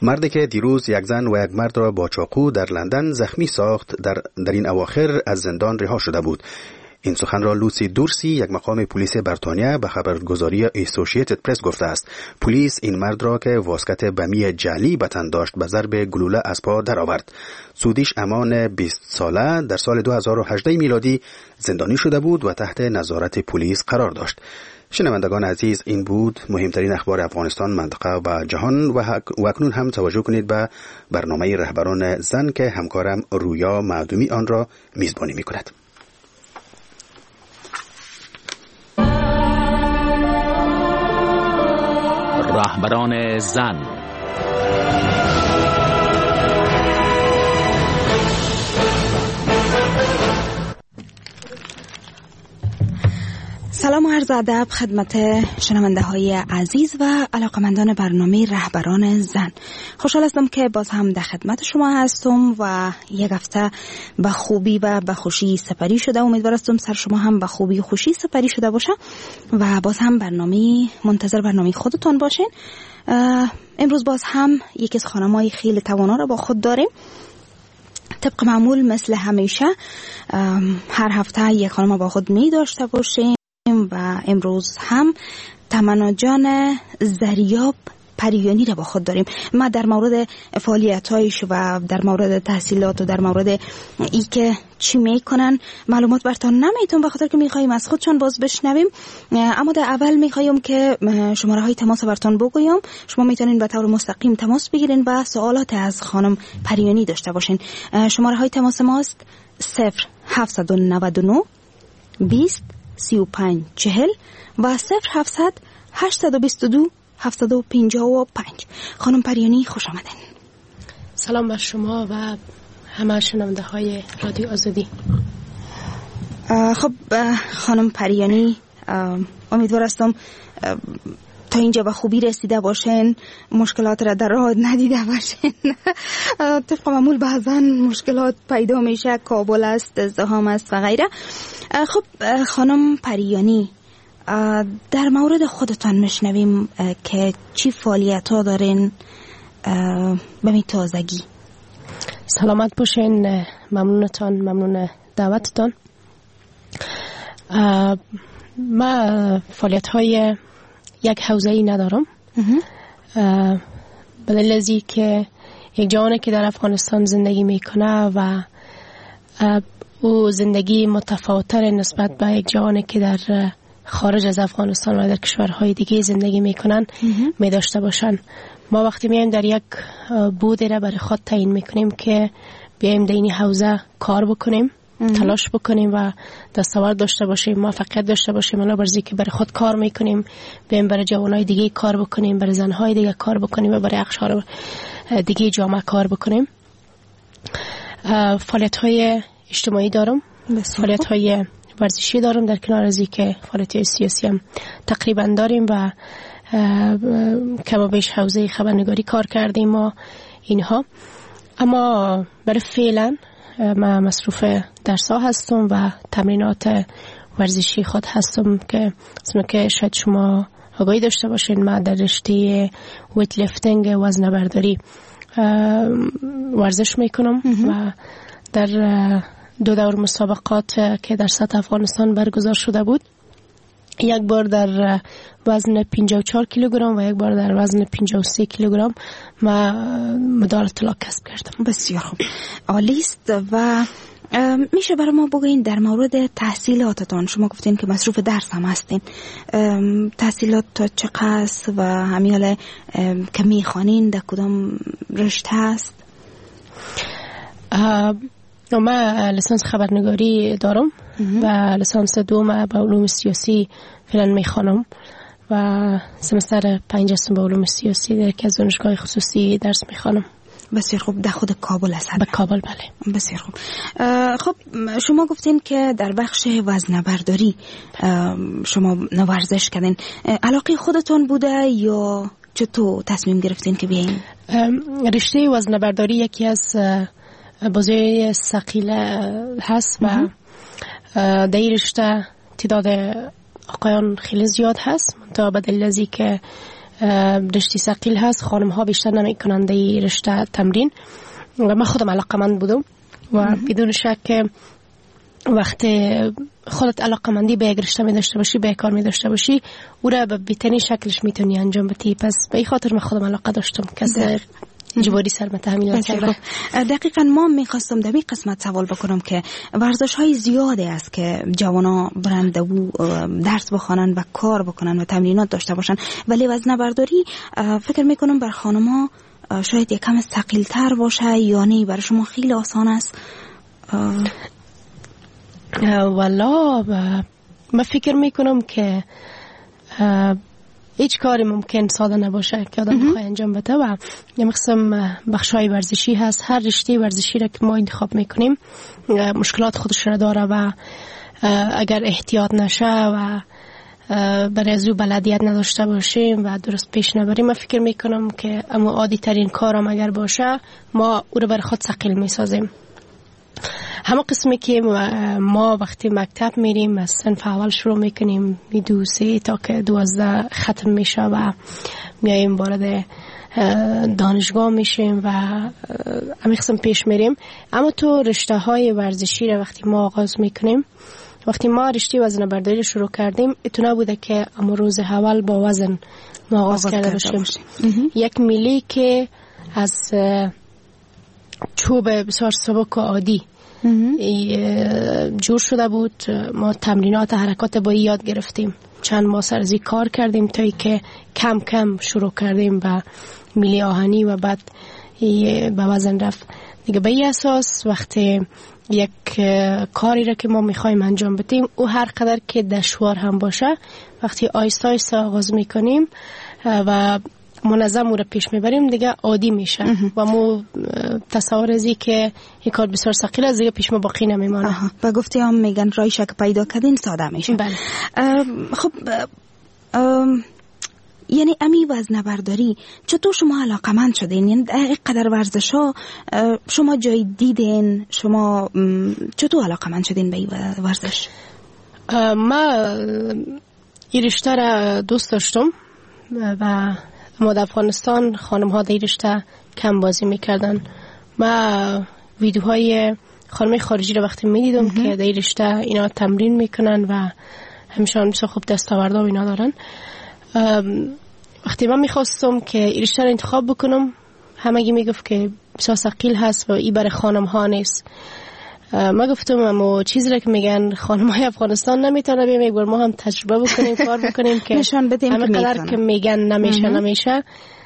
مردی که دیروز یک زن و یک مرد را با چاقو در لندن زخمی ساخت در این اواخر از زندان رها شده بود. این سخن را لوسی دورسی، یک مقام پلیس بریتانیا، به خبرگزاری اسوسییتد پرس گفته است. پلیس این مرد را که واسکت بمی جعلی به تن داشت به ضرب گلوله از پا درآورد. سودیش امان 20 ساله در سال 2018 میلادی زندانی شده بود و تحت نظارت پلیس قرار داشت. شنوندگان عزیز، این بود مهمترین اخبار افغانستان، منطقه و جهان و اکنون هم توجه کنید به برنامه رهبران زن که همکارم رویا معدومی آن را میزبانی می‌کند. رهبران زن. سلام و عرض ادب خدمت شنونده های عزیز و علاقمندان برنامه رهبران زن. خوشحال هستم که باز هم در خدمت شما هستم و یک هفته به خوبی و به خوشی سپری شده. امیدوار هستم سر شما هم به خوبی و خوشی سپری شده باشه و باز هم منتظر برنامه خودتون باشین. امروز باز هم یکی از خانم‌های خیلی توانا را با خود داریم. طبق معمول مثل همیشه هر هفته یک خانم با خود می داشته باشیم و امروز هم تمنا جان زریاب پریانی را با خود داریم. ما در مورد فعالیت‌هایش و در مورد تحصیلات و در مورد ای که چی میکنن معلومات براتون نمیتون، به خاطر که میخوایم از خودشان باز بشنویم. اما در اول میخوایم که شماره های تماس براتون بگویم. شما میتونین به طور مستقیم تماس بگیرین و سوالات از خانم پریانی داشته باشین. شماره های تماس ماست 0799 20 35 40 و 0700 822 755. خانم پریانی خوش آمدین. سلام بر شما و همه شنونده های رادیو آزادی. خب خانم پریانی، امیدوار هستم تا اینجا به خوبی رسیده باشین، مشکلات را در راه ندیده باشین. طبق معمول بعضا مشکلات پیدا میشه، کابل است، ازدحام است و غیره. خب خانم پریانی، در مورد خودتان میشنویم که چی فعالیت ها دارین به می تازگی. سلامت باشین، ممنون دعوتتان. ما فعالیت های یک حوزه‌ای ندارم، به دلیل از که یک جوانی که در افغانستان زندگی میکنه و او زندگی متفاوت‌تر نسبت به یک جوانی که در خارج از افغانستان و در کشورهای دیگه زندگی میکنن می داشته باشن. ما وقتی میایم در یک بودی را برای خود تعیین میکنیم که بیایم در این حوزه کار بکنیم، تلاش بکنیم و دستاورد داشته باشیم، موفقیت داشته باشیم، علاوه بر اینکه برای خود کار میکنیم، بیایم برای جوانای دیگه کار بکنیم، برای زنهای دیگه کار بکنیم و برای اقشار دیگه جامعه کار بکنیم. فعالیت‌های اجتماعی دارم، فعالیت‌های ورزشی دارم، در کنار از اینکه فعالیت سیاسی هم تقریبا داریم و کم و بیش حوزه خبرنگاری کار کردیم و اینها. اما برای فعلا من مصروف درس‌ها هستم و تمرینات ورزشی خود هستم که شاید شما آگاهی داشته باشین. من در رشته ویت لیفتینگ وزنه برداری ورزش میکنم و در 2 دور مسابقات که در سطح افغانستان برگزار شده بود، یک بار در وزن 54 کیلوگرم و یک بار در وزن 53 کیلوگرم مدال طلا کسب کردم. بسیار خوب، عالی است. و میشه برای ما بگین در مورد تحصیلاتتان؟ شما گفتین که مصروف درس هم هستین. تحصیلات تا چقدر است و همیاله که میخوانین در کدام رشته هست؟ من لیسانس خبرنگاری دارم و لیسانس دوم به علوم سیاسی فعلا میخوانم و سمستر 5 هستم به علوم سیاسی در یکی از دانشگاه خصوصی درس میخوانم. بسیار خوب. در خود کابل هست؟ به کابل، بله. بسیار خوب. خب شما گفتین که در بخش وزنه برداری شما ورزش کردین. علاقه خودتون بوده یا چطور تصمیم گرفتین که بیاین؟ رشته وزنه برداری یکی از بازی ثقیله هست و در این رشته تعداد آقایان خیلی زیاد هست، تا به دلیل از اینکه رشته ثقیل هست، خانم ها بیشتر نمیکنند این رشته تمرین و من خودم علاقمند بودم و بدون شک وقتی خودت علاقمندی به یک رشته می داشته باشی، به کار می داشته باشی، او را به بهترین شکلش میتونی انجام بدی. پس به این خاطر من خودم علاقه داشتم کسی جباری سر تحمیل نکرده. دقیقاً ما میخواستم در این قسمت سوال بکنم که ورزش های زیاده است که جوانا برند و درس بخوانن و کار بکنن و تمرینات داشته باشن، ولی وزنه برداری فکر میکنم بر خانما شاید یک کم ثقیل تر باشه یا نه برای شما خیلی آسان است؟ والا من فکر میکنم که هیچ کاری ممکن ساده نباشه که آدم بخواد انجام بده و یه مقسم بخشای ورزشی هست. هر رشته ورزشی را که ما انتخاب میکنیم مشکلات خودش را داره و اگر احتیاط نشه و برای از او بلدیت نداشته باشیم و درست پیش نبریم، من فکر میکنم که اما عادی ترین کارم اگر باشه ما او را برای خود ثقیل میسازیم. همه قسمی که ما وقتی مکتب میریم از صنف اول شروع میکنیم 2-3 تا که 12 ختم میشه و میاییم وارد دانشگاه میشیم و همین قسم پیش میریم. اما تو رشته های ورزشی را وقتی ما آغاز میکنیم، وقتی ما رشته وزن برداری شروع کردیم اتنا بوده که اما روز اول با وزن ما آغاز کرده باشیم. یک میلی که از چوب بسیار سبک و عادی جور شده بود. ما تمرینات حرکات با یاد گرفتیم، چند ماه سرزی کار کردیم تا که کم کم شروع کردیم به میلی آهنی و بعد به وزن رفت دیگه. به این اساس وقتی یک کاری را که ما میخوایم انجام بدیم او هر قدر که دشوار هم باشه وقتی آیسته آیسته آغاز میکنیم و منظم او را پیش میبریم دیگه عادی میشه و ما تصور ازی که یک کار بسیار ثقیل است دیگه پیش ما باقی نمیمانه. و گفتی هم میگن رایش که پیدا کردین ساده میشه. بله. خب یعنی امی وزنه برداری چطور شما علاقمند شدین؟ یعنی قدر ورزش ها شما جای دیدین؟ شما چطور علاقمند شدین به این ورزش؟ ما این رشته را دوست داشتم و ما در افغانستان خانم ها در رشته کم بازی میکردن. ما ویدیوهای خانم خارجی را وقتی میدیدم که در رشته اینا تمرین میکنن و همیشه بسیار خوب دستاورد و اینا دارن، وقتی من میخواستم که این رشته را انتخاب بکنم همگی میگفت که بسیار ثقیل هست و این برای خانم ها نیست. ما گفتم اما چیزی را که میگن خانم های افغانستان نمیتونه بیم یک بار ما هم تجربه بکنیم کار بکنیم که نشان بدیم همه قدر که میگن نمیشه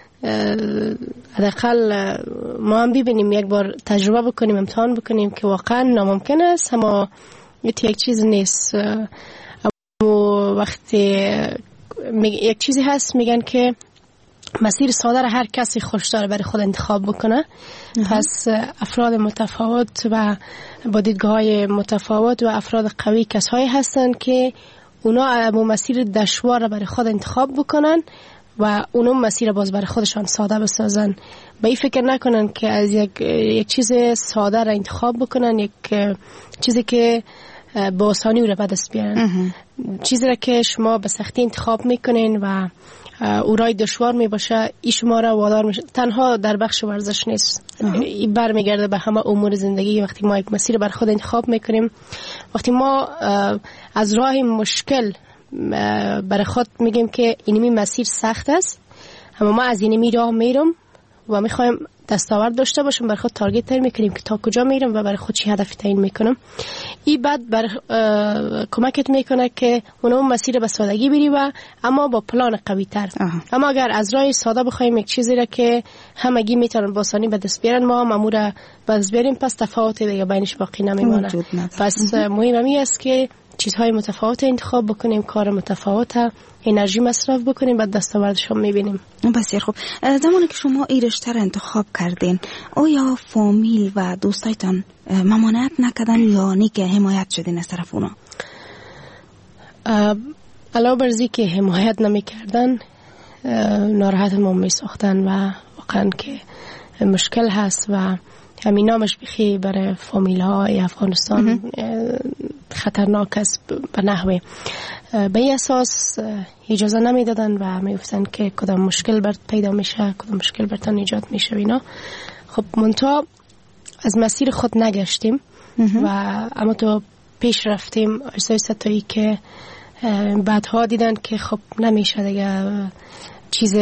حداقل ما هم ببینیم یک بار تجربه بکنیم امتحان بکنیم که واقعا ناممکن است اما یک چیز نیست. اما وقتی یک چیزی هست میگن که مسیر ساده را هر کسی خوش داره برای خود انتخاب بکنه. پس افراد متفاوت و با دیدگاه‌های متفاوت و افراد قوی کسایی هستن که اونا مسیر دشوار را برای خود انتخاب بکنن و اونا مسیر باز برای خودشان ساده بسازن. به این فکر نکنن که از یک چیز ساده را انتخاب بکنن، یک چیزی که با آسانی او را به دست بیارن. چیزی را که شما به سختی انتخاب میکنین و او رای دشوار می باشه ای شما را وادار میشه. تنها در بخش ورزش نیست، این برمیگرده به همه امور زندگی. وقتی ما یک مسیر بر خود انتخاب میکنیم، وقتی ما از راه مشکل برای خود میگیم که اینمی مسیر سخت است اما ما از اینمی راه میرم و میخوایم دستاورد داشته باشم، برای خود تارگت تعیین میکنیم که تا کجا میرم و برای خود چی هدف تعیین میکنم. این بعد کمکت میکنه که اون مسیر به سادگی بری و اما با پلان قوی تر. اما اگر از راه ساده بخوایم یک چیزی را که همگی میتونن با آسانی به دست بیارن ما هم امور به دست بیاریم، پس تفاوت دیگه بینش باقی نمیمونه. پس مهم این است که چیزهای متفاوت انتخاب بکنیم، کار متفاوت، انرژی مصرف بکنیم، بعد دستاوردش هم میبینیم. بسیار خوب. زمانی که شما این رشته را انتخاب کردین آیا فامیل و دوستایتان ممانعت نکردن یا نی که حمایت شدین از طرف اونا؟ علاوه بر اینکه حمایت نمیکردن ناراحت ما میساختن و واقعا که مشکل هست و همین نامش بخی برای فامیل های افغانستان خطرناک است به نحوه به این اساس اجازه نمیدادن و میگفتن که کدام مشکل برات پیدا میشه، کدام مشکل براتون ایجاد میشه اینا. خب منتها از مسیر خود نگشتیم و اما تو پیش رفتیم آیسته تایی که بعدها دیدن که خب نمیشه دیگه، چیز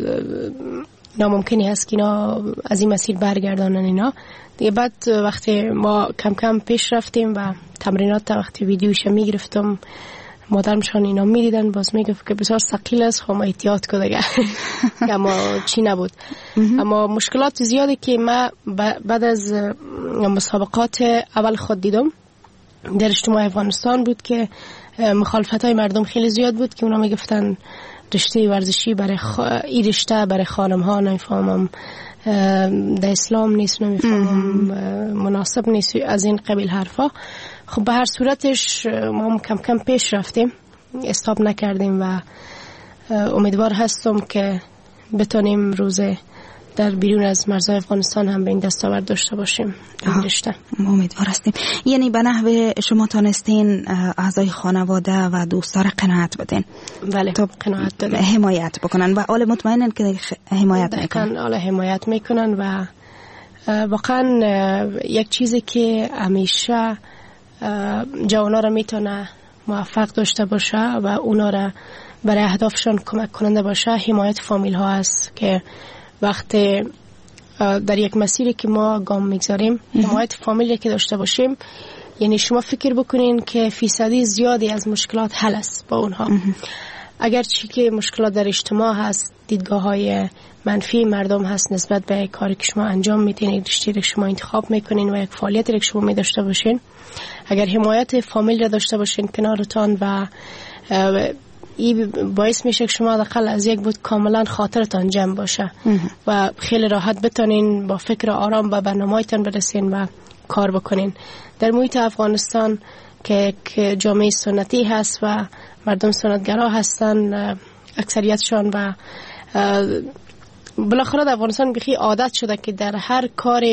ناممکنی هست که اینا از این مسیر برگردانن اینا دیگه. بعد وقتی ما کم کم پیش رفتیم و تمرینات وقتی ویدیوش میگرفتم مادرمشان اینا میدیدن، باز میگفت که بسیار ثقیل است، خب احتیاط کن دیگه. اما چی نبود. اما مشکلات زیادی که ما بعد از مسابقات اول خود دیدم در اجتماع افغانستان بود که مخالفت های مردم خیلی زیاد بود که اونا میگفتن رشته ورزشی برای این رشته برای خانم ها نمیفهمم در اسلام نیست، نمیفهمم مناسب نیست، از این قبیل حرفا. خب به هر صورتش ما کم کم پیش رفتیم، استاپ نکردیم و امیدوار هستم که بتونیم روزه در بیرون از مرزهای افغانستان هم به این دستاورد داشته باشیم. رشته امیدوار هستیم. یعنی به نحوه شما تانستین اعضای خانواده و دوستا را قناعت بدین؟ بله، قناعت دادن، حمایت بکنن و آل مطمئنن که حمایت میکنن. آل حمایت میکنن و واقعا یک چیزی که همیشه جوانا را میتونه موفق داشته باشه و اونا را برای اهدافشان کمک کننده باشه حمایت فامیل ها است که وقتی در یک مسیری که ما گام میگذاریم حمایت فامیلی که داشته باشیم، یعنی شما فکر بکنین که فیصدی زیادی از مشکلات حل است با اونها. اگرچه که مشکلات در اجتماع هست، دیدگاه های منفی مردم هست نسبت به کاری که شما انجام میدین، یک رشته که شما انتخاب میکنین و یک فعالیتی که شما میداشته باشین، اگر حمایت فامیل را داشته باشین کنارتان و این باعث میشه که شما دقیقا از یک بود کاملا خاطرتان جمع باشه و خیلی راحت بتونین با فکر آرام به برنامه‌تان برسین و کار بکنین. در محیط افغانستان که جامعه سنتی هست و مردم سنتگرا هستن اکثریتشان و بالاخره در افغانستان بخی عادت شده که در هر کار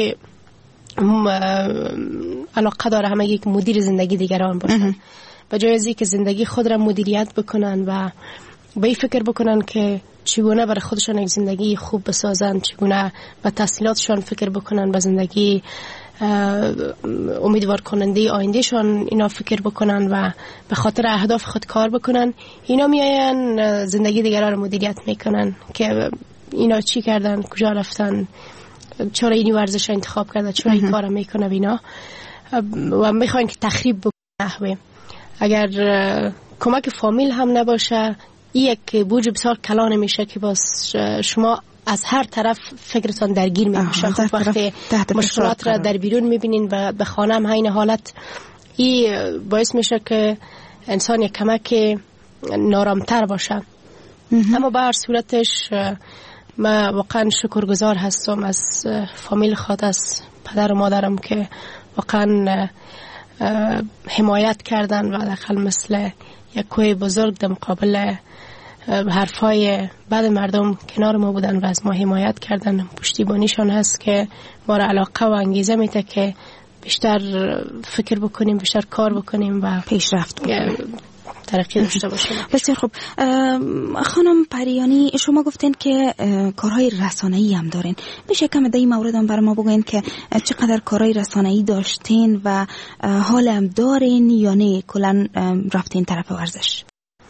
علاقه داره همه یک مدیر زندگی دیگران باشن، به جای از اینکه زندگی خود را مدیریت بکنن و به این فکر بکنن که چگونه برای خودشان یک زندگی خوب بسازن، چگونه به تحصیلاتشان فکر بکنن، به زندگی امیدوار کننده آیندهشان اینا فکر بکنن و به خاطر اهداف خود کار بکنن، اینا میاین زندگی دیگران را مدیریت میکنن که اینا چی کردن، کجا رفتن، چرا این ورزش انتخاب کرده، چرا این کار میکنه اینا و میخواین که تخریب بکنه. اگر کمک فامیل هم نباشه این یک بوج بسیار کلان میشه که باز شما از هر طرف فکرتان درگیر میشه. خب وقتی مشکلات را در بیرون میبینین و به خانه هم این حالت، این باعث میشه که انسان یک کمک نارامتر باشه. اما به هر صورتش من واقعا شکرگزار هستم از فامیل خود، از پدر و مادرم که واقعا حمایت کردن و داخل مثل یک کوه بزرگ در مقابل حرفای بعد مردم کنار ما بودن و از ما حمایت کردن. پشتیبانیشان هست که ما را علاقه و انگیزه میده که بیشتر فکر بکنیم، بیشتر کار بکنیم و پیشرفت بکنیم، ترقی داشته باشیم. بسیار خوب. خانم پریانی شما گفتین که کارهای رسانه‌ای هم دارین، میشه کم در این مورد هم برای ما بگوین که چقدر کارهای رسانه‌ای داشتین و حال هم دارین یا نه کلا رفتین طرف ورزش؟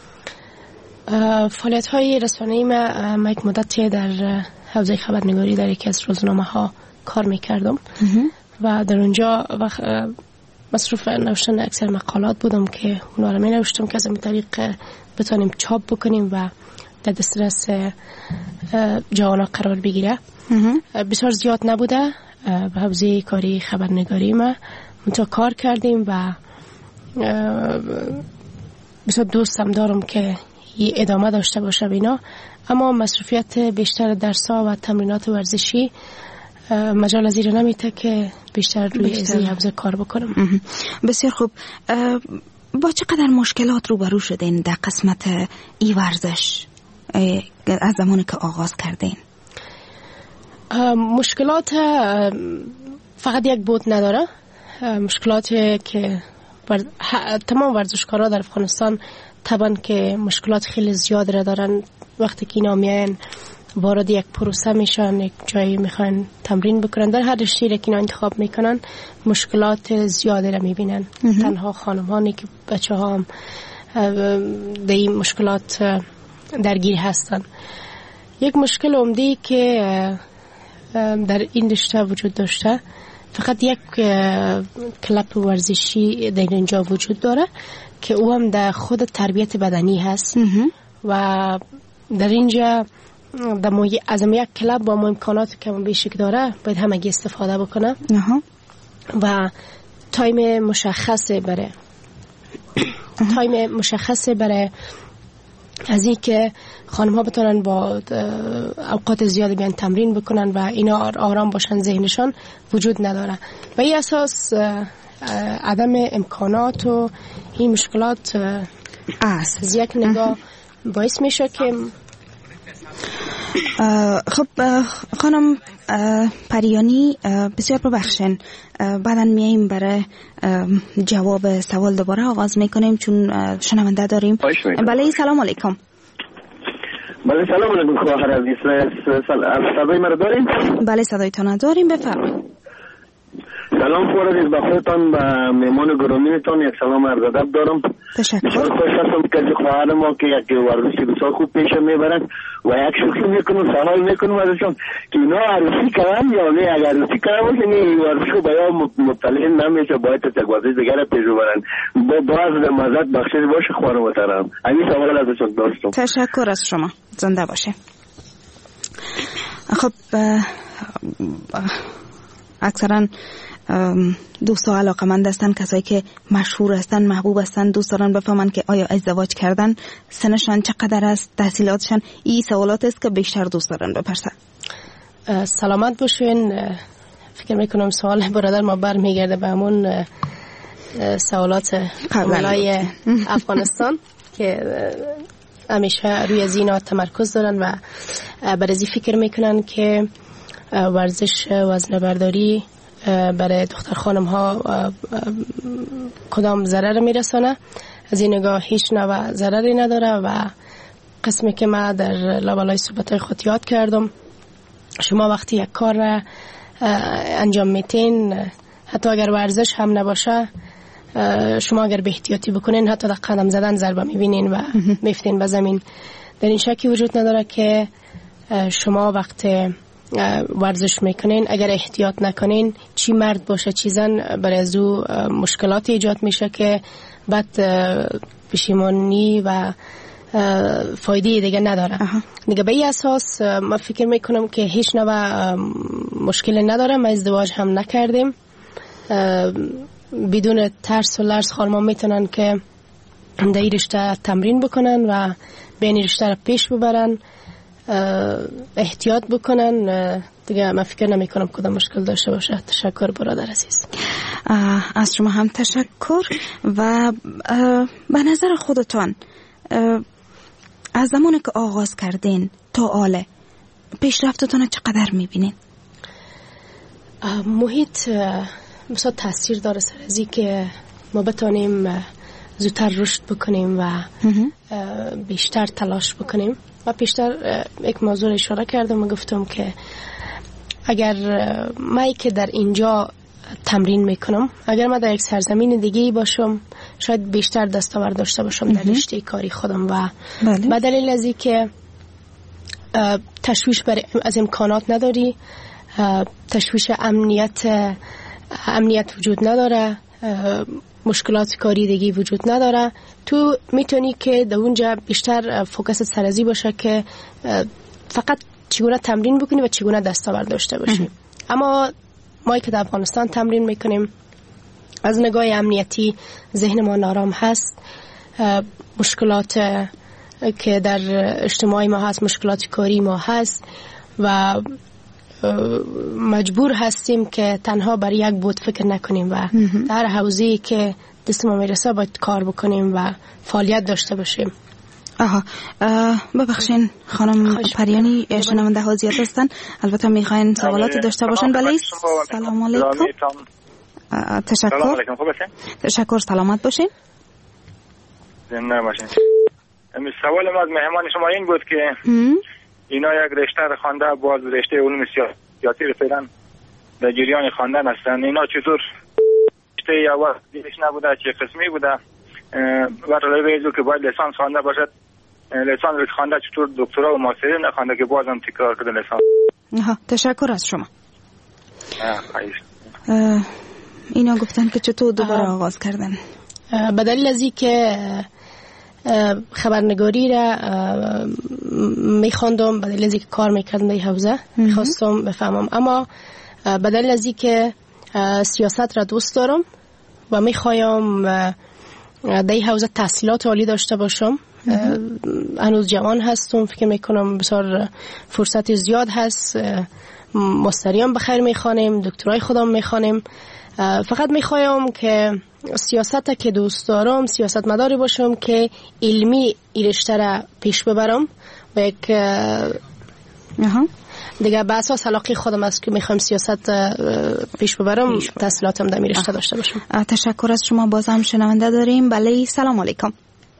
فعالیت‌های رسانه‌ای ما یک مدتی در حوزه خبرنگاری در یکی از روزنامه‌ها کار می‌کردم و در اونجا مصروف نوشتن اکثر مقالات بودم که اونا رو می نوشتم که از این طریق بتونیم چاپ بکنیم و در دسترس جوانا قرار بگیره. بسیار زیاد نبوده به حوزه کاری خبرنگاری ما منطقه کار کردیم و بسیار دوستم دارم که این ادامه داشته باشه بینا، اما مصروفیت بیشتر درس‌ها و تمرینات ورزشی مجال از این نمیته که بیشتر روی این حوزه کار بکنم. بسیار خوب. با چقدر مشکلات روبرو شدین در قسمت ای ورزش از زمانی که آغاز کردین؟ مشکلات فقط یک بود نداره. مشکلاتی که تمام ورزشکارا در افغانستان طبعا که مشکلات خیلی زیاد را دارن. وقتی که اینا میاین وارد یک پروسه میشن، یک جایی میخوان تمرین بکنن، در هر رشته‌ای که اینا انتخاب میکنن مشکلات زیادی را میبینن. تنها خانمانی که بچه ها هم در این مشکلات درگیر هستن. یک مشکل عمده که در این رشته وجود داشته، فقط یک کلاب ورزشی در اینجا وجود داره که او هم در خود تربیت بدنی هست و در اینجا از یک کلاب با امکانات که بیشک داره باید همگی استفاده بکنه و تایم مشخصه برای از این که خانم ها بتونن با اوقات زیادی بیان تمرین بکنن و اینا آرام باشن ذهنشان وجود نداره و این اساس عدم امکانات و این مشکلات از یک نگاه باعث میشه که خب خانم پریانی بسیار ببخشین، بعداً میاییم برای جواب سوال دوباره آغاز میکنیم چون شنونده داریم. بله سلام علیکم. بله سلام علیکم خواهر عزیز، صدای مرا داریم؟ بله صدایتان داریم، بفرمایید. سلام خواهر عزیز، به خودتان و مهمان گرامیتان یک سلام عرض ادب دارم. تشکر. خوش هستم که خواهر ما که یک ورزشی بسیار خوب پیش میبرند و یک شوخی میکنم، سوال میکنم ازشون که اینا عروسی کردن یا نه. اگر عروسی کردن باشه این ورزش رو باید مطلع نمیشه، باید تا ورزش دیگر پیش ببرن. باز مزد بخشش باشه خواهر محترم. همین سوال ازشون داشتم. تشکر از شما، زنده باشه. خب اکثرا دوستا علاقمند هستن، کسایی که مشهور هستن، محبوب هستن، دوست دارن بفهمن که آیا ازدواج کردن، سنشان چقدر است، تحصیلاتشان. این سوالات است که بیشتر دوست دارن بپرسن. سلامت باشین. فکر میکنم سوال برادر ما برمیگرده به همون سوالات اولای افغانستان که همیشه روی زینا تمرکز دارن و برای فکر میکنن که ورزش وزن برداری برای دختر خانم ها کدام ضرر میرسانه. از این نگاه هیچ نوع ضرری نداره و قسمی که من در لابلای صحبت‌های خود یاد کردم، شما وقتی یک کار را انجام میتین، حتی اگر ورزش هم نباشه، شما اگر به احتیاطی بکنین حتی در قدم زدن ضربه میبینین و میفتین به زمین. در این شکی وجود نداره که شما وقتی ورزش میکنین اگر احتیاط نکنین، چی مرد باشه چی زن، برای از او مشکلات ایجاد میشه که بعد پشیمانی و فایده دیگه نداره. دیگه به این اساس من فکر میکنم که هیچ نوع مشکل نداره. ما ازدواج هم نکردیم، بدون ترس و لرز خانمان میتونن که در این رشته تمرین بکنن و به این رشته را پیش ببرن، احتیاط بکنن. دیگه من فکر نمی کنم کدام مشکل داشته باشه. تشکر برادر عزیز. از شما هم تشکر. و به نظر خودتان از زمانی که آغاز کردین تا حالا پیشرفتتان چقدر میبینین؟ محیط مثلا تاثیر داره سر ازی که ما بتانیم زودتر رشد بکنیم و بیشتر تلاش بکنیم. و پیشتر یک موضوع اشاره کردم و گفتم که اگر من که در اینجا تمرین میکنم، اگر من در یک سرزمین دیگه باشم شاید بیشتر دستاورد داشته باشم در رشته کاری خودم و به دلیل از این که تشویش از امکانات نداری، تشویش امنیت وجود نداره، مشکلات کاری دیگه وجود نداره، تو میتونی که در اونجا بیشتر فوکس سرازی باشه که فقط چگونه تمرین بکنی و چگونه دستاورد داشته باشی. اما ما که در افغانستان تمرین میکنیم، از نگاه امنیتی ذهن ما نارام هست، مشکلات که در اجتماعی ما هست، مشکلات کاری ما هست و مجبور هستیم که تنها برای یک بود فکر نکنیم و در حوزه‌ای که دست ما میرسه باید کار بکنیم و فعالیت داشته باشیم. ببخشین خانم پریانی، شنونده ها زیاد هستن، البته میخواین سوالاتی داشته باشن. بله سلام علیکم. تشکر. سلام علیکم، خوب هستین؟ تشکر، سلامت باشین. زنده باشین. سوال ما از مهمان شما این بود که اینا یک رشته رو خوانده، باز رشته علوم سیاسی رو فعلا در جریان خواندن هستن. اینا چطور رشته یا وقت دیگهش نبوده، چه قسمی بوده؟ برای ویزو که باید لیسانس خوانده باشد، لیسانس خوانده چطور دکترا و ماستری نخوانده که بازم تکرار کرده لیسانس؟ تشکر از شما. اینا گفتن که چطور دوباره آغاز کردن. به دلیل از این که خبرنگاری را میخواندم، به دلیل از این که کار میکردم در حوزه میخواستم بفهمم، اما به دلیل از این که سیاست را دوست دارم و میخوایم در این حوزه تحصیلات عالی داشته باشم. هنوز جوان هستم، فکر میکنم بسیار فرصت زیاد هست. ماستریام بخیر میخوانیم، دکترای خودم میخوانیم. فقط میخوایم که سیاست که دوست دارم سیاست مداری باشم که علمی این رشته را پیش ببرم و یک دیگه به اساس علاقه خودم است که میخوایم سیاست پیش ببرم، تحصیلاتم در این رشته داشته باشم. تشکر از شما. باز هم شنونده داریم. بله، سلام علیکم.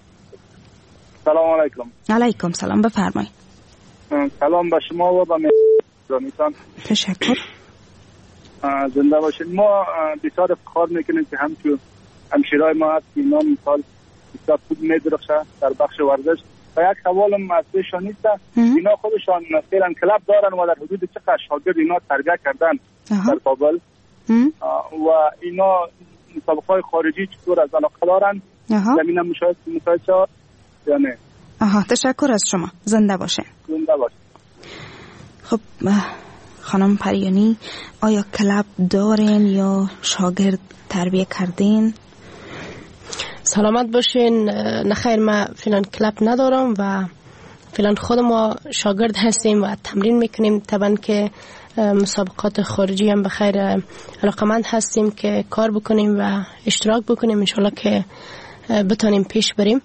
سلام علیکم. علیکم سلام، بفرمایید. سلام به شما و به مهمانان. تشکر. زنده باشید. ما بسیار افتخار میکنیم که همشیرای ما هست که اینا مثال بسیار خوب میدرخشه در بخش ورزش. و یک سوالم از پیشان نیست، اینا خودشان فعلا کلاب دارن و در حدود چقدر شاگرد اینا تربیت کردن در کابل و اینا مسابقات خارجی چطور از علاقه دارن؟ زمین مشاهده شد یا نه؟ تشکر از شما. زنده باشه. زنده باشه. خب خانم پریانی، آیا کلاب دارین یا شاگرد تربیت کردین؟ سلامت باشین. نخیر، ما فعلا کلاب ندارم و فعلا خود ما شاگرد هستیم و تمرین میکنیم. طبعا که مسابقات خارجی هم بخیر علاقمند هستیم که کار بکنیم و اشتراک بکنیم، انشالله که بتانیم پیش بریم.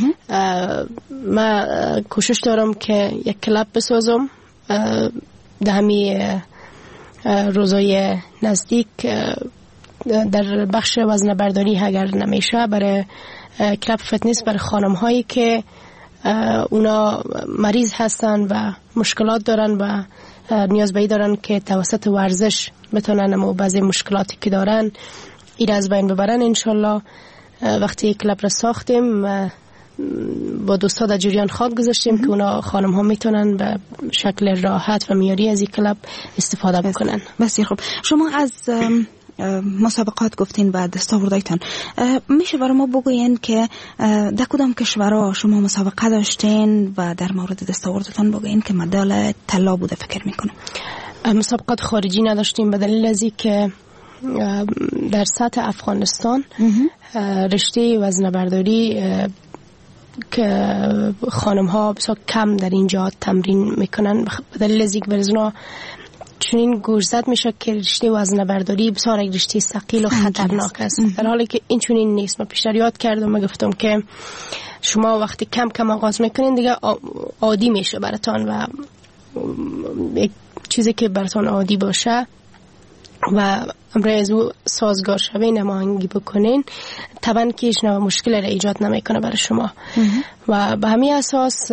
ما کوشش دارم که یک کلاب بسازم در همی روزای نزدیک در بخش وزن برداری اگر نمیشه، برای کلاب فتنس برای خانم هایی که اونا مریض هستن و مشکلات دارن و نیاز به دارن که توسط ورزش بتونن و بعضی مشکلاتی که دارن این از بین ببرن. انشالله وقتی کلاب را ساختیم با دوستا در جریان خواب گذاشتیم که اونا خانم ها میتونن به شکل راحت و میاری از این کلاب استفاده بکنن. بسیار خوب. شما از مسابقات گفتین و دستاوردهایتان، میشه برای ما بگوین که در کدام کشورها شما مسابقه داشتین و در مورد دستاوردتان بگوین که مدال طلا بوده؟ فکر میکنم مسابقات خارجی نداشتیم به دلیل از اینکه در سطح افغانستان رشته وزنه‌برداری که خانم ها بسیار کم در اینجا تمرین میکنن، به دلیل از اینکه برزنا چنین گوشزد میشه که رشته وزنه‌برداری بسیار یک رشته ثقیل و خطرناک است، در حالی که این چنین نیست. من پیشتر یاد کردم و گفتم که شما وقتی کم کم آغاز میکنین دیگه عادی میشه براتون و یک چیزی که براتون عادی باشه و امروز از او سازگار شوین نماهنگی بکنین، طبعا که هیچ نوع مشکل را ایجاد نمیکنه برای شما. و به همین اساس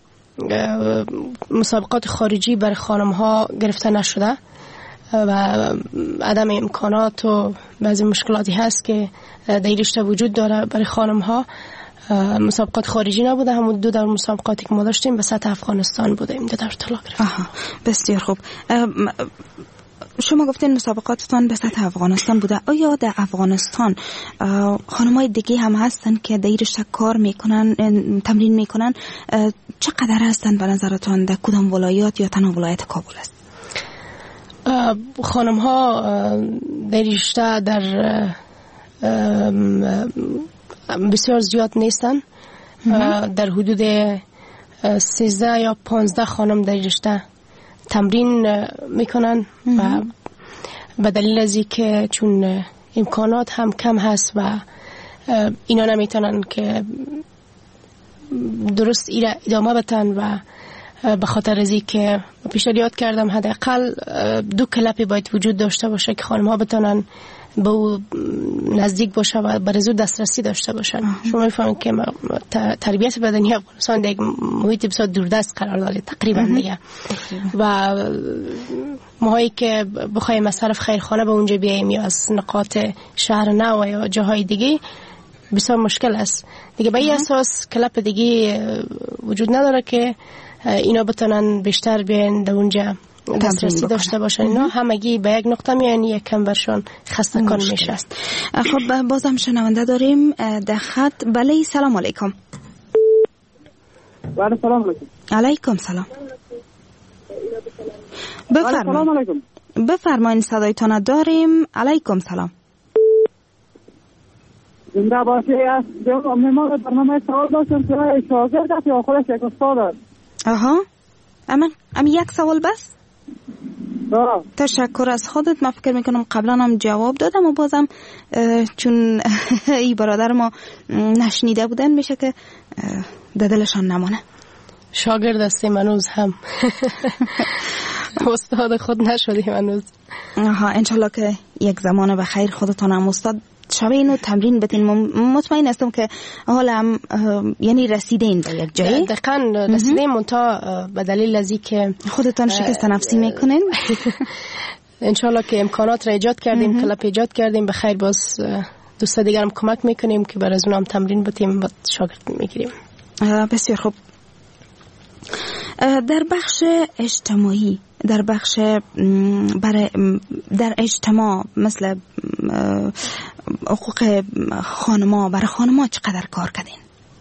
مسابقات خارجی برای خانم ها گرفته نشده و عدم امکانات و بعضی مشکلاتی هست که در رشته وجود داره برای خانم ها. مسابقات خارجی نبوده، همون دو در مسابقاتی که ما داشتیم به سطح افغانستان بودیم، دو در طلا گرفتیم. بسیار خوب. شما گفتین مسابقاتتان به سطح افغانستان بوده. آیا در افغانستان خانم‌های دیگه هم هستن که در این رشته کار میکنن، تمرین میکنن؟ چقدر هستن به نظرتان؟ در کدام ولایات یا تنها ولایت کابل است؟ خانم‌ها در رشته در بسیار زیاد نیستن. در حدود 13 یا 15 خانم در رشته تمرین میکنن و به دلیل از اینکه چون امکانات هم کم هست و اینا نمیتونن که درست ایره ادامه بدن و به خاطر از اینکه پیشنهاد کردم حداقل 2 کلپی باید وجود داشته باشه که خانم ها بتونن به او نزدیک باشه و برای زود دسترسی داشته باشن. شما میفهمید که تربیت بدنی افغانستان در محیط بسیار دوردست قرار داره تقریبا دیگه و ماهایی که بخوایم از طرف خیرخانه به اونجا بیاییم یا از نقاط شهر نو یا جاهای دیگه بسیار مشکل است دیگه. به این اساس کلپ دیگه وجود نداره که اینا بتونن بیشتر بیان در اونجا دسترسی داشته باشن. اینا همگی به یک نقطه میان یک کم برشان خسته کن میشه. خب بازم شنونده داریم در خط. بله سلام علیکم. بله سلام علیکم. علیکم سلام. بفرمایید. بفرمایید صدایتان داریم. علیکم سلام. زنده باشی است. مهمان برنامه سوال داشتم که شاگرد است یا خودش یک استاد است؟ آها اما یک سوال بس؟ تشکر از خودت. من فکر میکنم قبلا هم جواب دادم و بازم چون ای برادر ما نشنیده بودن میشه که در دلشان نمانه. شاگرد هستیم هنوز هم استاد خود نشدیم هنوز. انشالله که یک زمان بخیر خودتان هم استاد شبین و تمرین بتین. مطمئن هستم که حالا هم یعنی رسیدین به یک جایی. دقیقاً رسیدیم منتها به دلیل ازی که خودتان شکست نفسی میکنین. انشالله که امکانات را ایجاد کردیم، کلپ ایجاد کردیم، بخیر باز دوست دیگر هم کمک میکنیم که بر از اون هم تمرین بتیم و شاگرد میگیریم. بسیار خوب. در بخش اجتماعی، در بخش در اجتماع مثل حقوق خانما، برای خانما چقدر کار کردین؟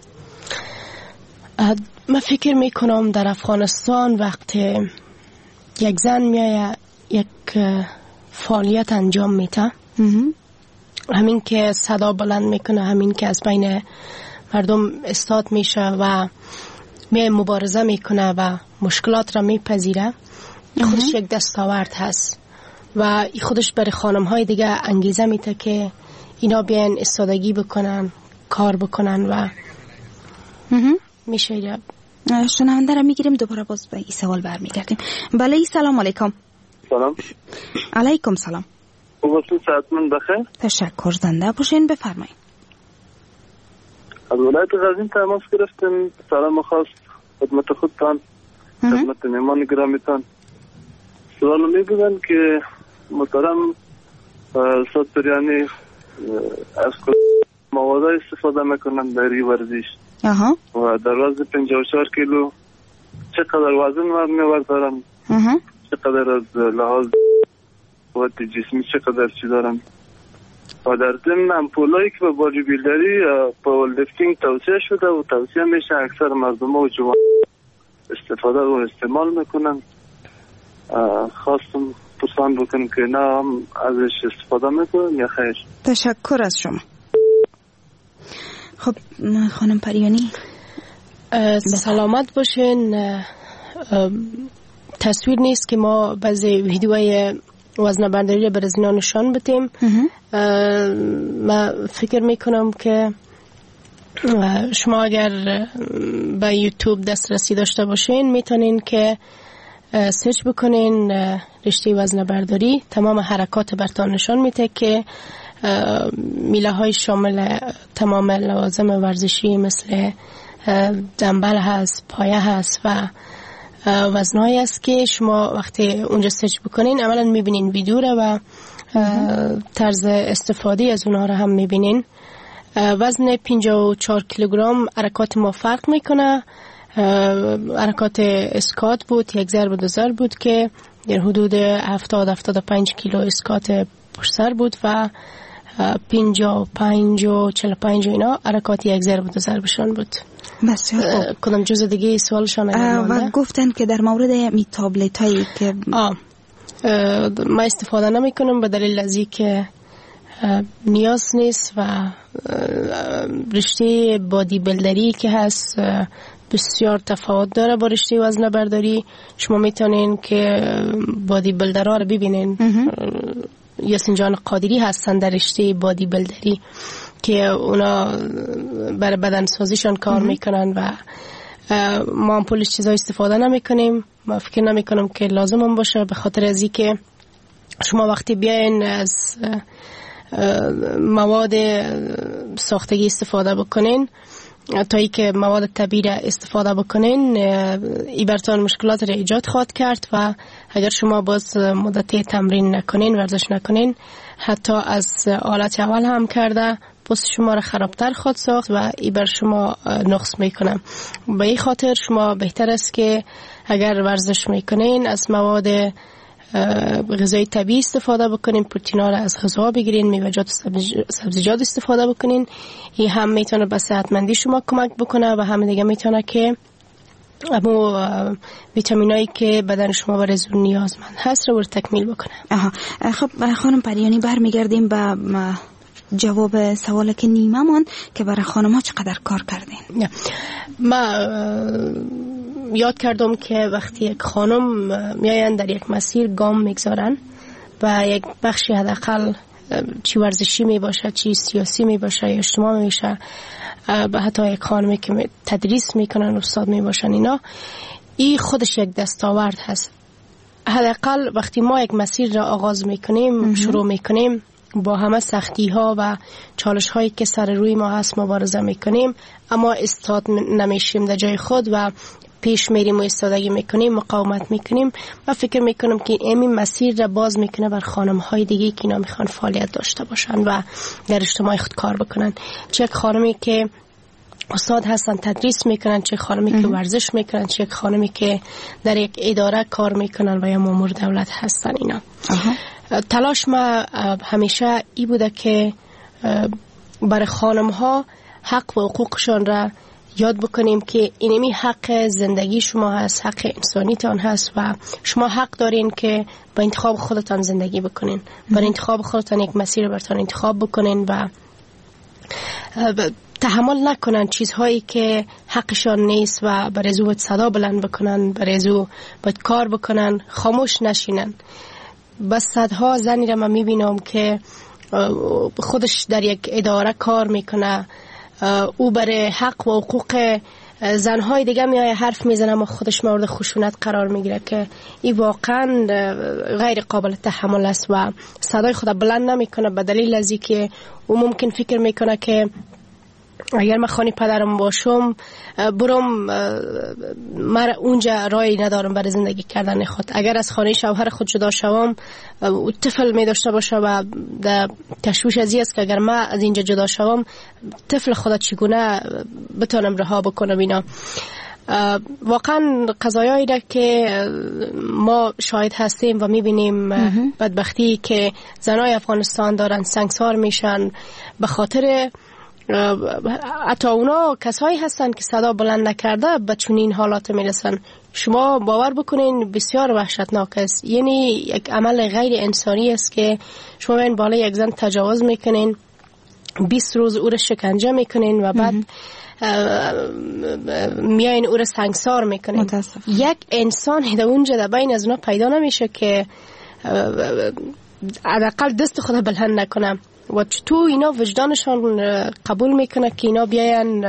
من فکر میکنم در افغانستان وقتی یک زن میایه یک فعالیت انجام میده، همین که صدا بلند میکنه، همین که از بین مردم استاد میشه و می مبارزه میکنه و مشکلات را میپذیره، خودش یک دستاورد هست و خودش برای خانم های دیگه انگیزه میده که اینا بیان استادگی بکنن، کار بکنن و میشه. شنونده را میگیریم دوباره باز به این سوال برمیگردیم. بله سلام علیکم. سلام. علیکم سلام. وقتی ساعتمن بخیر. تشکر. زنده باشین. بفرمایید. از ولایت غزنین تماس گرفتم. سلام خاص خدمت خودتان، خدمت مهمان گرامیتان. سوال میگویند که محترم استاد پریانی از مواد استفاده میکنند در این ورزش و در وزن 54 کیلو چقدر وزن میوردارن، چقدر از لحاظ قوت جسمی چقدر چی دارن و در ضمن امپولایی که به بادی بیلدری پاور لیفتینگ توصیه شده و توصیه میشه اکثر مردم و جوان استفاده و استعمال میکنن. خواستم پرسان بکنم که نه هم ازش استفاده میکنن یا خیر؟ تشکر از شما. خب خانم پریانی سلامت باشین. تصویر نیست که ما بعضی ویدیوهای وزنه برداری را برای اینا نشان بدیم. من فکر میکنم که شما اگر به یوتیوب دسترسی داشته باشین میتونین که سرچ بکنین رشته وزنه برداری. تمام حرکات براتون نشان میده که میله های شامل تمام لوازم ورزشی مثل دنبل هست، پایه هست و وزنهایی است که شما وقتی اونجا سرچ بکنین اولا میبینین ویدیو را و طرز استفاده از اونها را هم میبینین. وزن 54 کیلوگرم حرکات ما فرق میکنه. حرکات اسکات بود، یک ضرب دو ضرب بود که در حدود 70-75 کیلو اسکات پشت سر بود و 55 و 45 اینا حرکات یک ضرب دو ضربشان بود. بسیار خوب. کدام جز دیگه سوالشان و گفتن که در مورد می تابلت هایی که ما استفاده نمی کنم به دلیل ازی که نیاز نیست و رشته بادی بلدری که هست بسیار تفاوت داره با رشته وزنه برداری. شما میتونین که بادی بلدرها رو ببینین. یاسین جان قادری هستن در رشته بادی بلدری که اونا برای بدن سازیشان کار میکنن و ما هم پولش چیزای استفاده نمیکنیم. ما فکر نمیکنم که لازم هم باشه، به خاطر ازی که شما وقتی بیاین از مواد ساختگی استفاده بکنین تا ای که مواد طبیعی استفاده بکنین، ای براتون مشکلات را ایجاد خواهد کرد و اگر شما باز مدتی تمرین نکنین، ورزش نکنین، حتی از حالت اول هم کرده پوست شما را خرابتر خواهد ساخت و ای بر شما نقص میکنه. به این خاطر شما بهتر است که اگر ورزش میکنین از مواد غذای طبیعی استفاده بکنین، پروتئینا را از غذا بگیرین، میوه‌جات و سبزیجات استفاده بکنین. این هم میتونه به صحتمندی شما کمک بکنه و هم دیگه میتونه که امو ویتامینایی که بدن شما برای زور نیازمند هست رو تکمیل بکنه. خب خانم پریانی، برمیگردیم به جواب سوالی که نیمه ماند که برای خانم ها چقدر کار کردین. ما یاد کردم که وقتی یک خانم میاین در یک مسیر گام میگذارن و یک بخشی حداقل چی ورزشی می باشه، چی سیاسی می باشه یا اجتماعی می باشه، و حتی یک خانمی که تدریس میکنن، استاد می باشن، اینا این خودش یک دستاورد هست. حداقل وقتی ما یک مسیر را آغاز میکنیم، شروع میکنیم، با همه سختی ها و چالش هایی که سر روی ما هست مبارزه میکنیم، اما استاد نمیشیم در جای خود و پیش میریم و استادگی میکنیم، مقاومت میکنیم. و فکر میکنم که این مسیر را باز میکنه بر خانم های دیگه که اینا میخوان فعالیت داشته باشن و در اجتماع خود کار بکنن. چه خانمی که استاد هستن تدریس میکنن، چه خانمی که ورزش میکنن، چه خانمی که در یک اداره کار میکنن و یا مامور دولت هستن. اینا تلاش ما همیشه ای بوده که برای خانم ها حق و حقوقشان را یاد بکنیم که اینمی حق زندگی شما هست، حق انسانیتان هست و شما حق دارین که با انتخاب خودتان زندگی بکنین، با انتخاب خودتان یک مسیر براتون انتخاب بکنین و تحمل نکنن چیزهایی که حقشان نیست و برای زو صدا بلند بکنن، برای زو باید کار بکنن، خاموش نشینن. بس صدها زنی را من میبینم که خودش در یک اداره کار میکنه، او برای حق و حقوق زنهای دیگه میای حرف میزنه و خودش مورد خشونت قرار میگیره که این واقعا غیر قابل تحمل است و صدای خود بلند نمیکنه به دلیل از اینکه او ممکن فکر میکنه که اگر من خانه پدرم باشم برم من اونجا رای ندارم برای زندگی کردن خود. اگر از خانه شوهر خود جدا شوم طفل می داشته باشه و تشویش از این است که اگر من از اینجا جدا شوم طفل خود چگونه بتونم رها بکنم. اینا واقعا قضایایی را که ما شاهد هستیم و میبینیم بدبختی که زنای افغانستان دارن سنگسار میشن به خاطر حتی اونا کسایی هستن که صدا بلند نکرده به چنین حالات میرسن. شما باور بکنین بسیار وحشتناک است. یعنی یک عمل غیر انسانی است که شما این بالای یک زن تجاوز میکنین، 20 روز او را شکنجه میکنین و بعد میاین او را سنگسار میکنین. یک انسان در اونجا در بین از اونا پیدا نمیشه که حداقل دست خود بلند نکنه و تو اینا وجدانشان قبول میکنه که اینا بیاین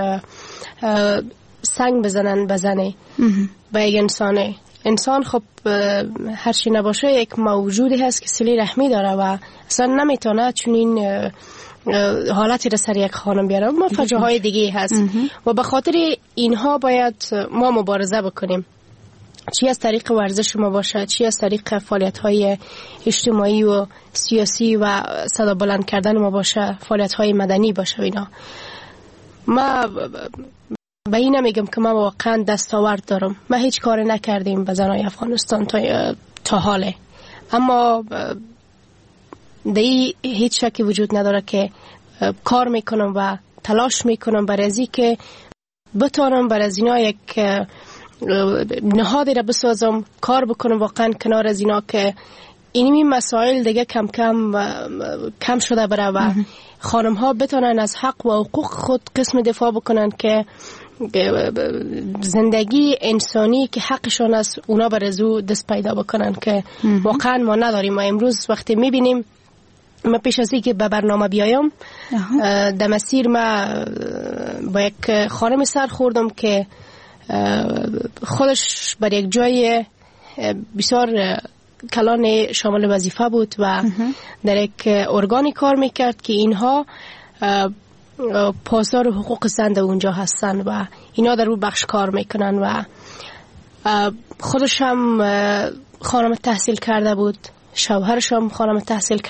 سنگ بزنن بزنه به یک انسانه. انسان خب هرچی نباشه یک موجودی هست که صله رحمی داره و اصلا نمیتونه چنین حالتی را سر یک خانم بیاره. ما فجاهای دیگه هست و به خاطر اینها باید ما مبارزه بکنیم، چی از طریق ورزش ما باشه، چی از طریق فعالیت‌های اجتماعی و سیاسی و صدا بلند کردن ما باشه، فعالیت‌های مدنی باشه. اینا ما به این نمیگم که ما واقعا دستاورد دارم، ما هیچ کاری نکردیم به زنای افغانستان تا حاله، اما دی هیچ شکی وجود نداره که کار میکنم و تلاش میکنم برای ازی که بتونم برای از اینا یک نهادی را بسازم، کار بکنم واقعا کنار از اینا که اینمی مسائل دیگه کم شده بره و خانم ها بتونن از حق و حقوق خود قسم دفاع بکنن که زندگی انسانی که حقشون است اونا برزو دست پیدا بکنن که واقعا ما نداریم. ما امروز وقتی میبینیم، ما پیش از اینکه به برنامه بیایم در مسیر ما با یک خانم سر خوردم که خودش بر یک جای بسیار کلان شامل وظیفه بود و در یک ارگانی کار میکرد که اینها پاسدار حقوق زن اونجا هستن و اینا در اون بخش کار میکنن و خودش هم خانم تحصیل کرده بود، شوهرش هم خانم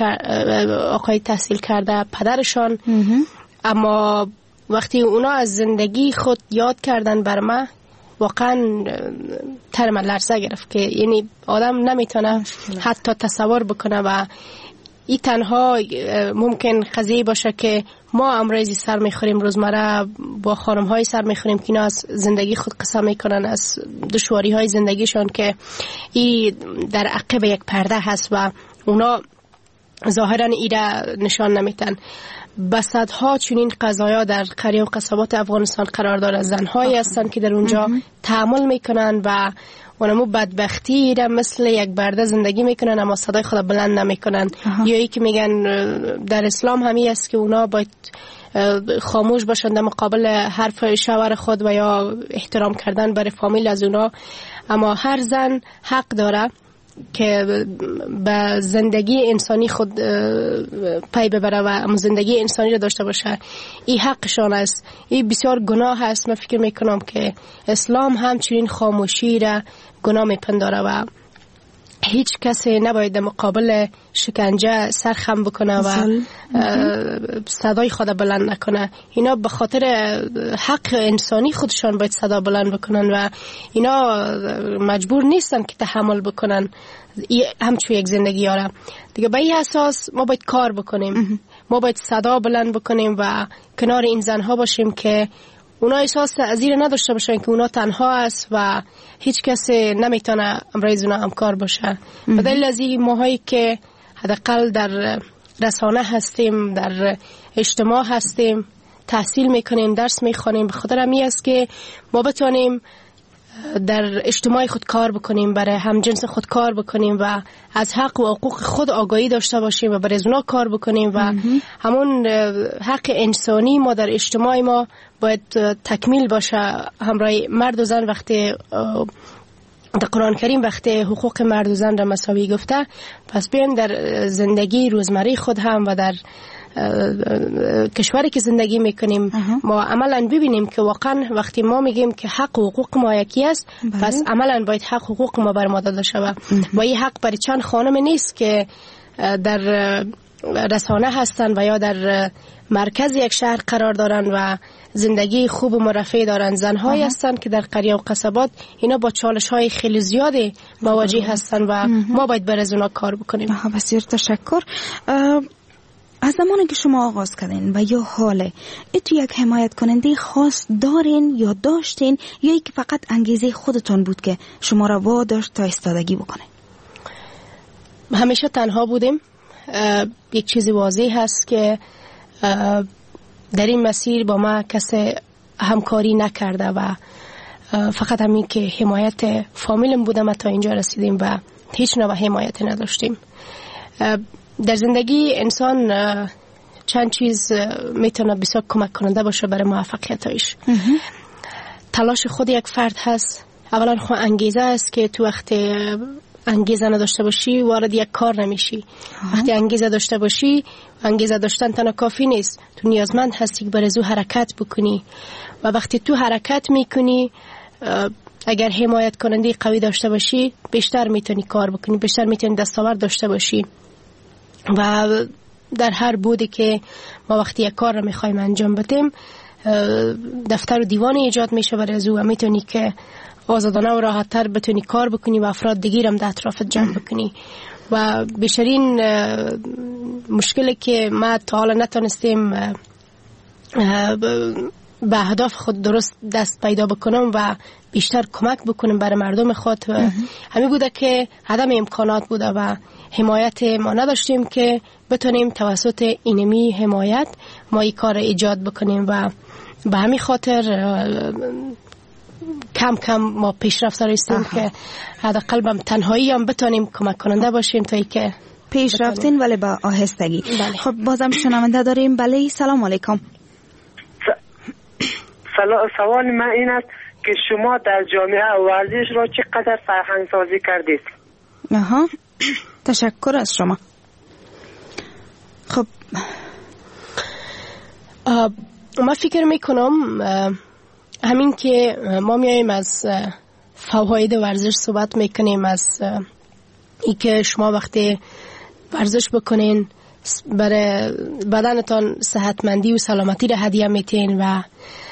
آقای تحصیل کرده، پدرشان. اما وقتی اونا از زندگی خود یاد کردن بر من، واقعا ترم لرزه گرفت که یعنی آدم نمیتونه حتی تصور بکنه و این تنها ممکن قضیه باشه که ما امروزی سر میخوریم، روزمره با خانم های سر میخوریم که اینا از زندگی خود قصه میکنن، از دشواری های زندگیشان که این در عقب یک پرده هست و اونا ظاهرا ایره نشان نمیتن. بسدها چنین قضایا در قریه و قصبات افغانستان قرار داره. زنهایی هستن که در اونجا تحمل میکنن و اونمو بدبختی را مثل یک برده زندگی میکنن اما صدای خود بلند نمیکنن. یا ای که میگن در اسلام همی است که اونا باید خاموش باشند در مقابل حرف شوهر خود و یا احترام کردن برای فامیل از اونا. اما هر زن حق داره که به زندگی انسانی خود پی ببره و زندگی انسانی را داشته باشه. این حقشان است. این بسیار گناه است. من فکر میکنم که اسلام همچنین خاموشی را گناه میپنداره و هیچ کسی نباید در مقابل شکنجه سرخم بکنه و صدای خود بلند نکنه. اینا به خاطر حق انسانی خودشان باید صدا بلند بکنن و اینا مجبور نیستن که تحمل بکنن همچون یک زندگی آره. دیگه به این اساس ما باید کار بکنیم. ما باید صدا بلند بکنیم و کنار این زنها باشیم که اونا احساس تعذیر نداشته باشن که اونا تنها است و هیچ کسی نمیتونه امروز اونا همکار باشه. به دلیل از این ماهایی که حداقل در رسانه هستیم، در اجتماع هستیم، تحصیل میکنیم، درس میخوانیم، به خاطر همین است که ما بتونیم در اجتماع خود کار بکنیم، برای همجنس خود کار بکنیم و از حق و حقوق خود آگاهی داشته باشیم و برای اونا کار بکنیم و همون حق انسانی ما در اجتماع ما باید تکمیل باشه. همراه مرد و زن وقتی در قرآن کریم وقتی حقوق مرد و زن را مساوی گفته، پس بیایم در زندگی روزمره خود هم و در کشوری که زندگی میکنیم ما عملا ببینیم که واقعا وقتی ما میگیم که حق و حقوق ما یکی است، پس عملا باید حق و حقوق ما بر ما داده شود. و این حق برای چند خانم نیست که در رسانه هستن و یا در مرکز یک شهر قرار دارن و زندگی خوب و مرفه دارن. زنهایی هستن که در قریه و قصبات اینا با چالش های خیلی زیاده مواجه هستن و ما باید بر از اونا کار بکنیم. بسیار تشکر. از زمانی که شما آغاز کردین و یا حاله تو یک حمایت کننده خاص دارین یا داشتین یا یک فقط انگیزه خودتون بود که شما را واداشت تا ایستادگی بکنه؟ همیشه تنها بودیم. یک چیزی واضح هست که در این مسیر با ما کسی همکاری نکرده و فقط همین که حمایت فامیلم بودم تا اینجا رسیدیم و هیچ نوع حمایت نداشتیم. در زندگی انسان چند چیز میتونه بسیار کمک کننده باشه برای موفقیتش. تلاش خود یک فرد هست. اولا خود انگیزه است که تو وقت انگیزه نداشته باشی وارد یک کار نمیشی. وقتی انگیزه داشته باشی، انگیزه داشتن تنها کافی نیست، تو نیازمند هستی که برای زو حرکت بکنی و وقتی تو حرکت میکنی اگر حمایت کننده قوی داشته باشی بیشتر میتونی کار بکنی، بیشتر میتونی دستاورد داشته باشی. و در هر بودی که ما وقتی یک کار رو میخوایم انجام بدیم دفتر و دیوانی ایجاد میشه برای از او و میتونی که آزادانه و راحت تر بتونی کار بکنی و افراد دیگرم در اطرافت جمع بکنی. و بیشترین مشکلی که ما تا حالا نتونستیم به اهداف خود درست دست پیدا بکنم و بیشتر کمک بکنم برای مردم خود همین بوده که عدم امکانات بوده و حمایت ما نداشتیم که بتونیم توسط اینمی حمایت ما این کار ایجاد بکنیم و به همین خاطر کم کم ما پیشرفت داریم که حداقل به تنهایی هم بتونیم کمک کننده باشیم تا اینکه پیشرفتین ولی با آهستگی. خب بازم شنونده داریم. بله سلام علیکم. سوال من این است که شما در جامعه ورزش را چقدر فرهنگ سازی کردید؟ تشکر از شما. خب من فکر میکنم همین که ما میاییم از فواید ورزش صحبت میکنیم، از ای که شما وقتی ورزش بکنین برای بدنتان صحتمندی و سلامتی را هدیه میتین و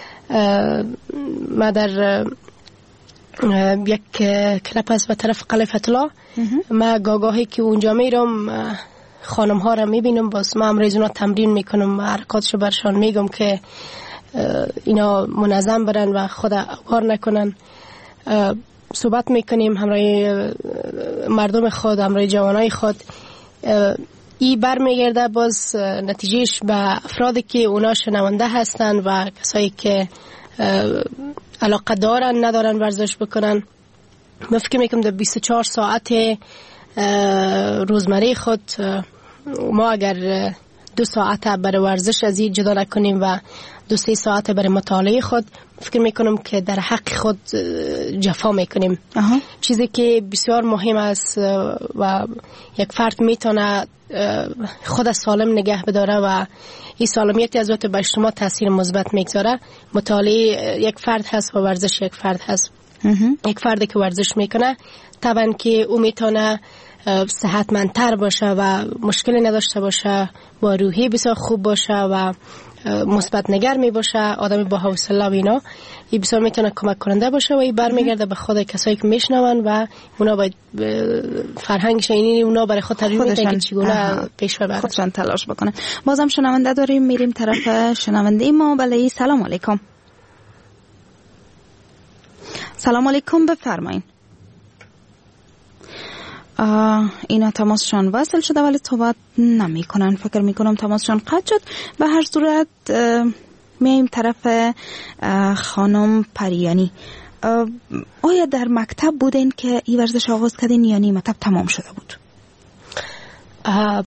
ما در یک کلپ هست به طرف قلعه فتح الله، ما گاهی که اونجا میرم خانم ها را میبینم، باز ما امروز اونا تمرین میکنم و حرکاتشو برشان میگم که اینا منظم برن و خود کار نکنن. صحبت میکنیم همراه مردم خود، همراه جوانای خود. ای برمیگرده باز نتیجهش به افرادی که اونا شنونده هستن و کسایی که علاقه دارن ندارن ورزش بکنن. من فکر میکنم در 24 ساعت روزمره خود ما اگر 2 ساعت برای ورزش از این جدا نکنیم و 2-3 ساعت برای مطالعه خود، فکر میکنم که در حق خود جفا میکنیم. چیزی که بسیار مهم است و یک فرد میتونه خود سالم نگه بداره و این سالمیتی از به اجتماع تاثیر مثبت میگذاره. مطالعه یک فرد هست و ورزش یک فرد هست. یک فردی که ورزش میکنه طبعا که او میتونه صحتمندتر باشه و مشکلی نداشته باشه، با روحی بسیار خوب باشه و مثبت نگر می باشه، آدمی با حوصله و اینا. این بسیار میتونه کمک کننده باشه و این برمیگرده به خود کسایی که میشنون و اونا باید فرهنگش اینی اونا برای خود ترجمه میدن که چگونه پیش ببرن، خودشان تلاش بکنن. بازم شنونده داریم، میریم طرف شنونده ما. بله، سلام علیکم. سلام علیکم، بفرمایید. اینا تماسشان وصل شده ولی صحبت نمی کنن. فکر می کنم تماسشان قطع شد. به هر صورت میایم طرف خانم پریانی. آیا در مکتب بودین که این ورزش آغاز کردین یا نی مکتب تمام شده بود؟